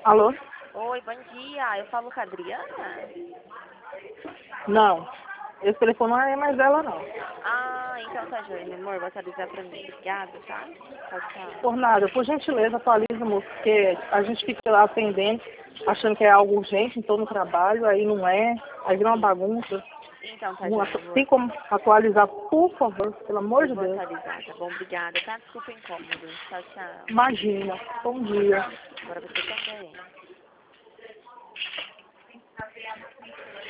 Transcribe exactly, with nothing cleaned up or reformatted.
Alô? Oi, bom dia. Eu falo com a Adriana? Não. Esse telefone não é mais dela, não. Ah, então tá, joia, meu amor. Você avisar pra mim. Obrigada, tá? Tchau, tchau. Por nada. Por gentileza, atualiza, moço, porque a gente fica lá atendendo, achando que é algo urgente em todo o trabalho, aí não é, aí vira uma Sim. bagunça. Então tá, Não joia, atu- meu amor. Tem como atualizar, por favor, pelo amor Eu de vou Deus. atualizar, tá bom? Obrigada, tá? Desculpa o incômodo. Tchau, tchau. Imagina. Bom dia. Agora você também.